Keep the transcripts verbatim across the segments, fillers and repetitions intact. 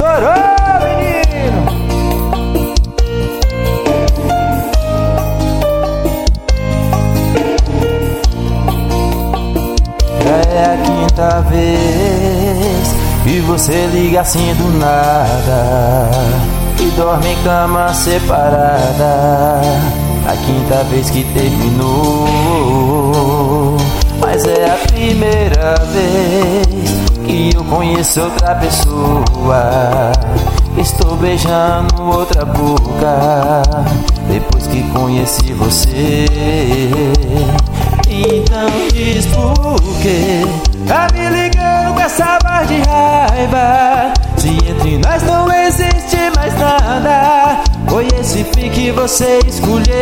Estourou, menino! Já é a quinta vez que você liga assim do nada e dorme em cama separada. A quinta vez que terminou, mas é a primeira vez que eu conheço outra pessoa. Estou beijando outra boca depois que conheci você. Então diz por quê tá me ligando com essa voz de raiva, se entre nós não existe mais nada. Foi esse fim que você escolheu.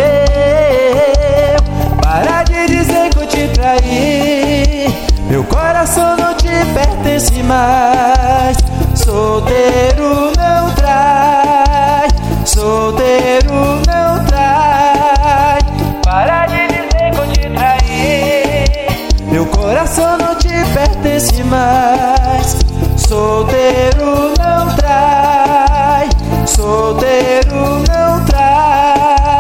Para de dizer que eu te traí, meu coração não te pertence mais. Solteiro não trai, solteiro não trai. Para de dizer que eu te traí, meu coração não te pertence mais. Solteiro não trai, solteiro não trai.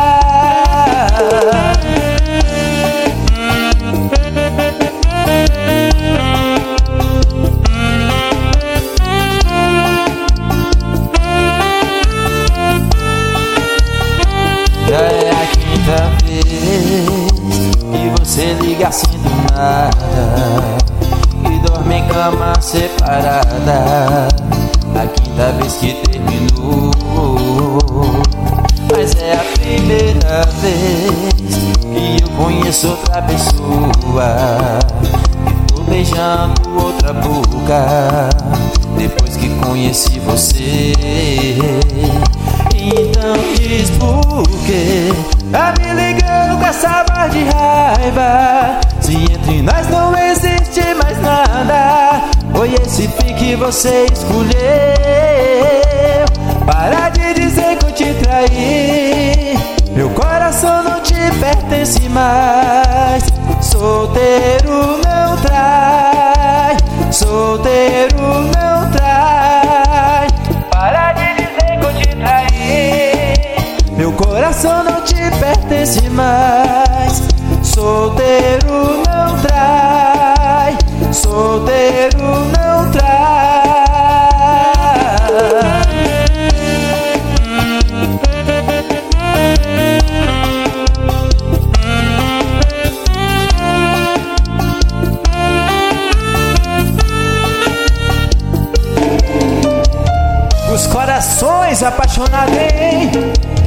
Já é a quinta vez que você liga assim do nada e dorme em cama separada. A quinta vez que terminou, mas é a primeira vez que eu conheço outra pessoa. E tô beijando outra boca depois que conheci você. Então diz por quê tá me ligando com essa voz de raiva, se entre nós não existe mais nada. Foi esse fim que você escolheu. Para de dizer que eu te traí, meu coração não te pertence mais. Solteiro não trai, solteiro não trai. Para de dizer que eu te traí, meu coração não te pertence mais. Solteiro não trai, solteiro não trai. Os corações apaixonados, hein?